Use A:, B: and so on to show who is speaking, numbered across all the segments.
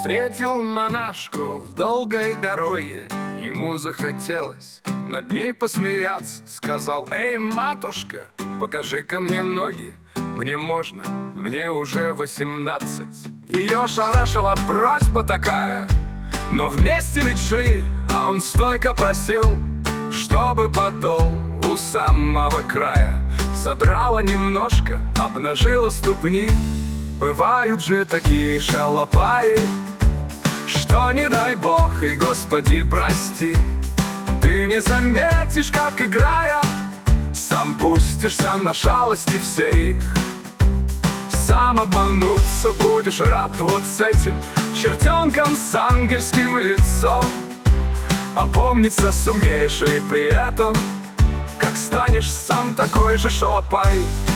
A: Встретил монашку в долгой дороге, ему захотелось над ней посмеяться. Сказал: эй, матушка, покажи-ка мне ноги, мне можно, мне уже 18. Ее шарашила просьба такая, но вместе ведь шли, а он стойко просил, чтобы подол у самого края. Задрала немножко, обнажила ступни. Бывают же такие шалопаи, что не дай бог и Господи прости. Ты не заметишь, как играя, сам пустишься на шалости все их. Сам обмануться будешь рад вот с этим чертенком с ангельским лицом. Опомниться сумеешь и при этом, как станешь сам такой же шалопай.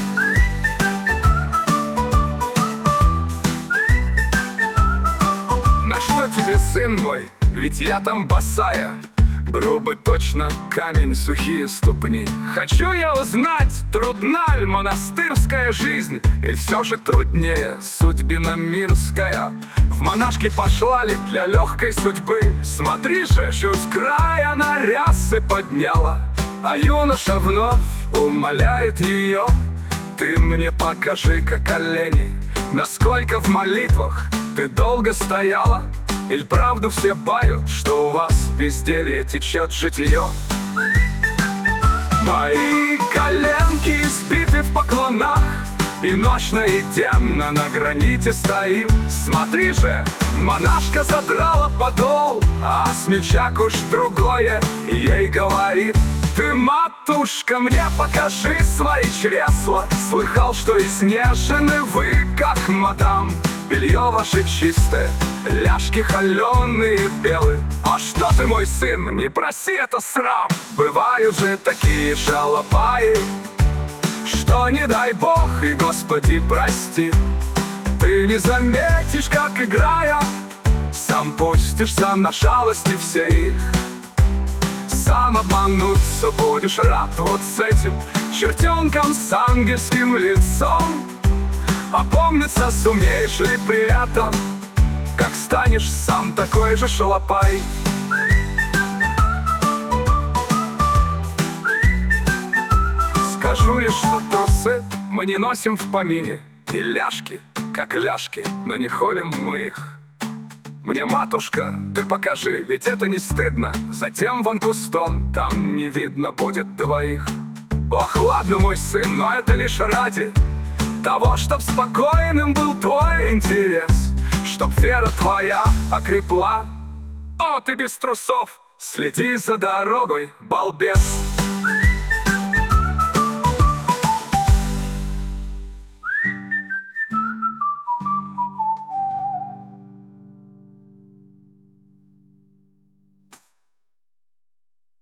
A: На что тебе, сын мой, ведь я там босая, грубый точно камень, сухие ступни. Хочу я узнать, трудна ли монастырская жизнь, и все же труднее судьбина мирская. В монашки пошла ли для легкой судьбы? Смотри же, чуть с края она рясы подняла, а юноша вновь умоляет ее: ты мне покажи-ка колени, насколько в молитвах ты долго стояла. Или правду все бают, что у вас в безделье течет житье? Мои коленки избиты в поклонах, и ночно и темно на граните стоим. Смотри же, монашка задрала подол, а смельчак уж другое ей говорит: ты, матушка, мне покажи свои чресла. Слыхал, что изнежены вы, как мадам. Белье ваше чистое, ляжки холеные белые. А что ты, мой сын, не проси, это срам. Бывают же такие шалопаи, что не дай бог и Господи прости. Ты не заметишь, как играя, сам пустишься на шалости все их. Сам обмануться будешь рад вот с этим чертенком с ангельским лицом. Опомниться сумеешь ли при этом, как станешь сам такой же шалопай. Скажу лишь, что трусы мы не носим в помине, и ляжки, как ляжки, но не холим мы их. Мне, матушка, ты покажи, ведь это не стыдно. Затем вон кустом, там не видно будет двоих. Ох, ладно, мой сын, но это лишь ради того, чтоб спокойным был твой интерес, чтоб вера твоя окрепла. О, ты без трусов, следи за дорогой, балбес.